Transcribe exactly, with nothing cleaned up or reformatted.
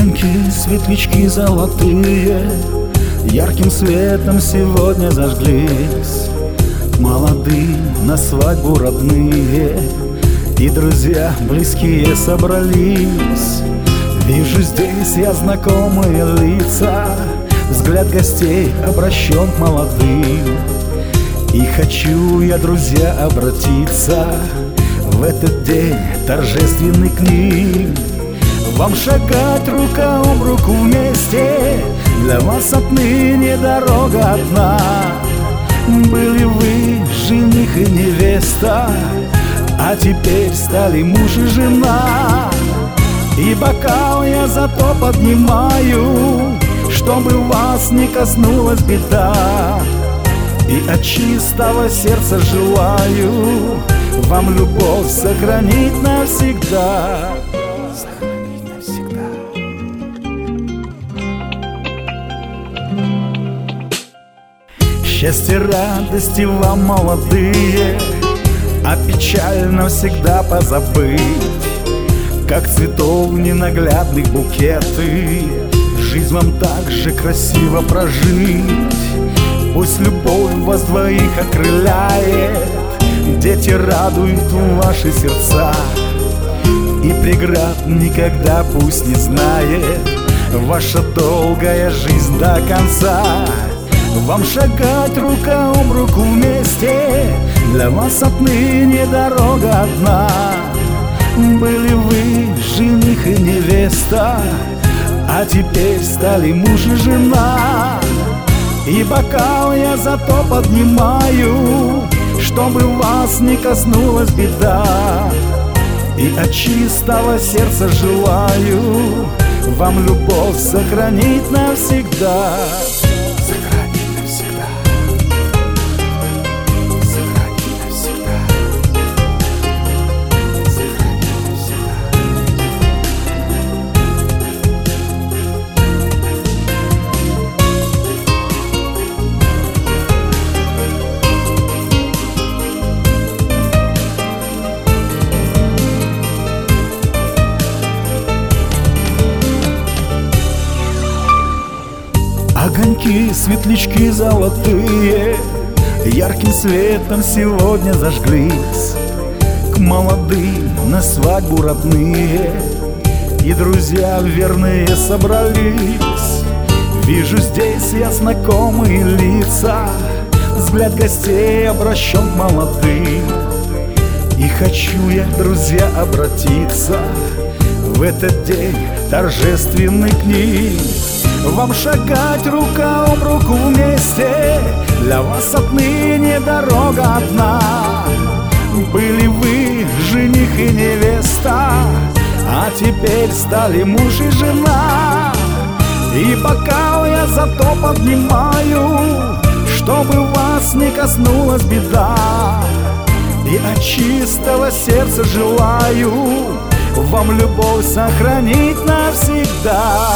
Огоньки, светлячки золотые ярким светом сегодня зажглись. К молодым на свадьбу родные и друзья близкие собрались. Вижу здесь я знакомые лица, взгляд гостей обращен к молодым. И хочу я, друзья, обратиться в этот день торжественный к ним. Вам шагать рука об руку вместе, для вас отныне дорога одна. Были вы жених и невеста, а теперь стали муж и жена. И бокал я зато поднимаю, чтобы вас не коснулась беда. И от чистого сердца желаю вам любовь сохранить навсегда. Сохранить навсегда. Счастье, радости вам, молодые, а печаль навсегда позабыть. Как цветов ненаглядных букеты, жизнь вам так же красиво прожить. Пусть любовь вас двоих окрыляет, дети радуют ваши сердца. И преград никогда пусть не знает ваша долгая жизнь до конца. Вам шагать рука об руку вместе, для вас отныне дорога одна. Были вы жених и невеста, а теперь стали муж и жена. И бокал я зато поднимаю, чтобы вас не коснулась беда. И от чистого сердца желаю вам любовь сохранить навсегда. Сохранить навсегда. Сохранить навсегда. Сохранить навсегда. Огоньки, светлячки золотые ярким светом сегодня зажглись. К молодым на свадьбу родные и друзья верные собрались. Вижу здесь я знакомые лица, взгляд гостей обращен к молодым. И хочу я, друзья, обратиться в этот день торжественный к ним. Вам шагать рука об руку вместе, для вас отныне дорога одна. Были вы жених и невеста, а теперь стали муж и жена. И бокал я зато поднимаю, чтобы вас не коснулась беда. И от чистого сердца желаю вам любовь сохранить навсегда.